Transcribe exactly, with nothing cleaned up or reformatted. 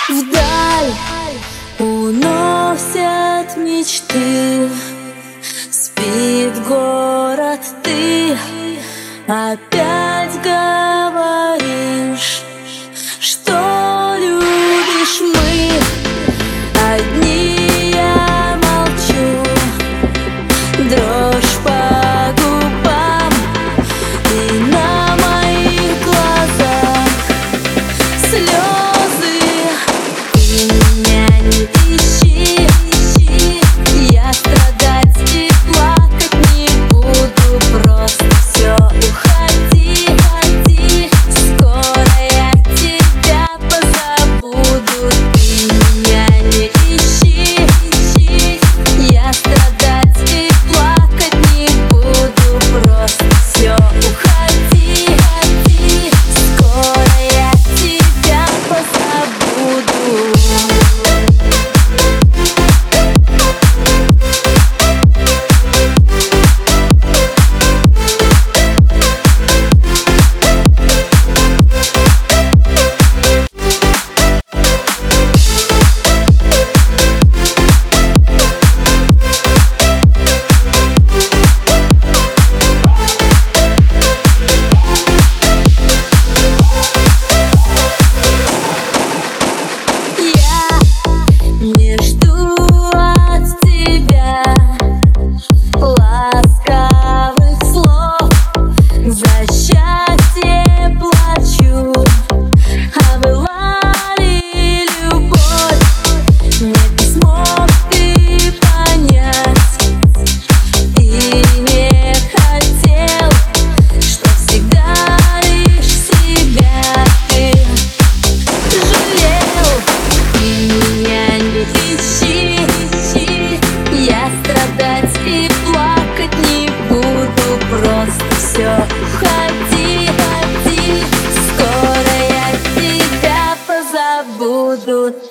Вдаль уносят мечты, спит город, ты опять говоришь, что любишь. Мы одни, я молчу, дрожь по губам и на моих глазах слезы. Ты меня не ищи, я страдать и плакать не буду, просто все уходи, уходи, скоро я тебя позабуду. Ты меня не ищи, я страдать и плакать не буду, просто все уходи, уходи, скоро я тебя позабуду. Не жду от тебя ласковых слов, за счастье плачу, а была ли любовь? Нет, не смог ты понять и не хотел, что всегда лишь себя ты жалел. Ты меня не ищи, я страдать и плакать не буду, просто все уходи, уходи, скоро я тебя позабуду.